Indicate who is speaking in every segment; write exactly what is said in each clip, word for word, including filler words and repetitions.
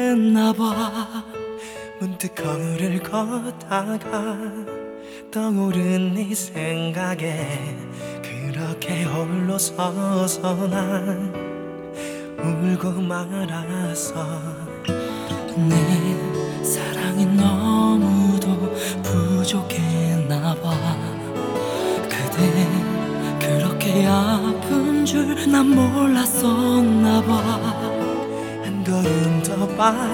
Speaker 1: 부족했나봐. 문득 거울을 걷다가 떠오른 네 생각에 그렇게 홀로 서서 난 울고 말았어. 내 사랑이 너무도 부족했나봐. 그대 그렇게 아픈 줄 난 몰랐었나봐. 한 걸음 더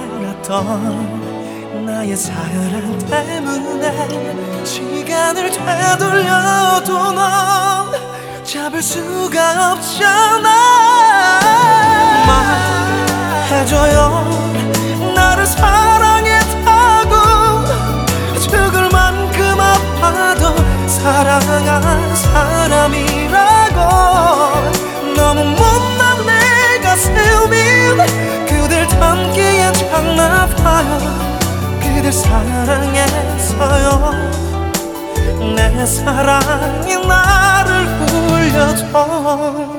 Speaker 1: 빨랐던 나의 사랑 때문에 시간을 되돌려도 넌 잡을 수가 없잖아. 말해줘요 나를 사랑했다고. 죽을 만큼 아파도 사랑한 사람이라고. 너무 못난 내 가슴이 그댈 담기엔 참 아파요. 그댈 사랑해서요 내 사랑이 나를 울려줘.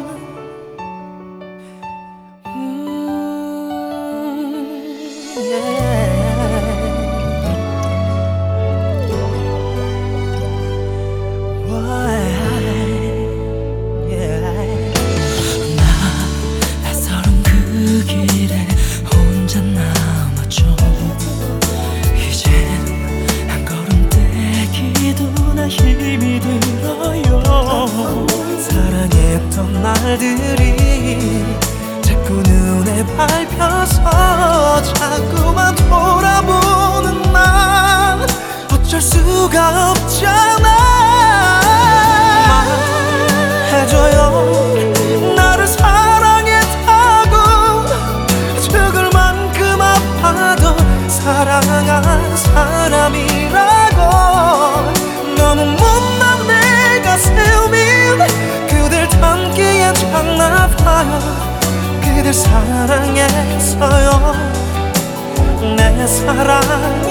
Speaker 1: 힘이 들어요. 사랑했던 날들이 자꾸 눈에 밟혀서 자꾸만 돌아보는 난 어쩔 수가 없잖아. 말해줘요 나를 사랑했다고. 죽을 만큼 아파도 사랑한 사람이라고. 너무 못난 내 가슴이 그댈 담기엔 참 아파요. 그댈 사랑해서요 내 사랑이